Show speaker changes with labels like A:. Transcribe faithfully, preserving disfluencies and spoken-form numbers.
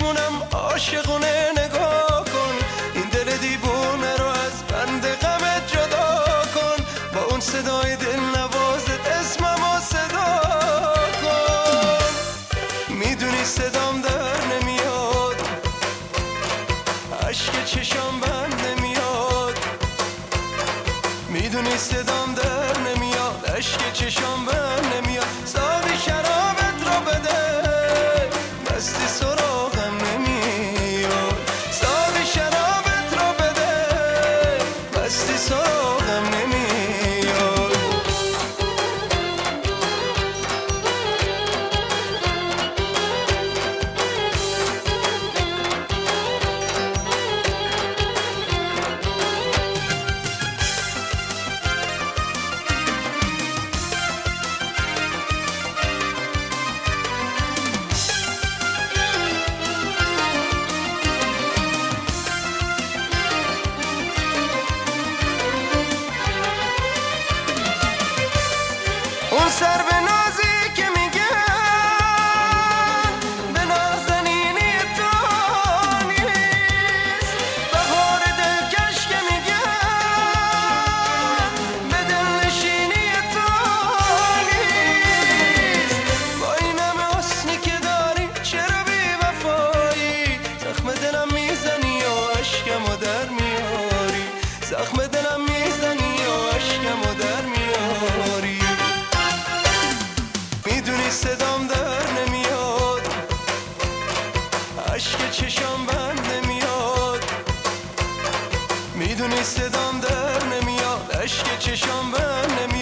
A: چشمونم عاشقونه نگاه کن، این دل دیوونه رو از بند غمت جدا کن، با اون صدای دل نوازت اسممو صدا کن. میدونی صدام در نمیاد، عشق چشام بند نمیاد، میدونی صدام در نمیاد، عشق چشام بند نمیاد. ساقی شرابت رو بده، مستی سراغم نمیاد، ساقی شرابت رو بده، مستی سراغم نمیاد. اون سر به نازی که میگن به نازنینی تو نیست، بهار دلکش که میگن به دلنشینی تو نیست. با این همه حسنی که داری چرا بی وفایی، زخم دلم میزنی و عشقمو در میاری، زخم دلم میزنی و عشقمو در میاری. میدونی صدام در نمیاد، عشق چشام بند نمیاد، میدونی صدام در نمیاد، عشق چشام بند نمیاد.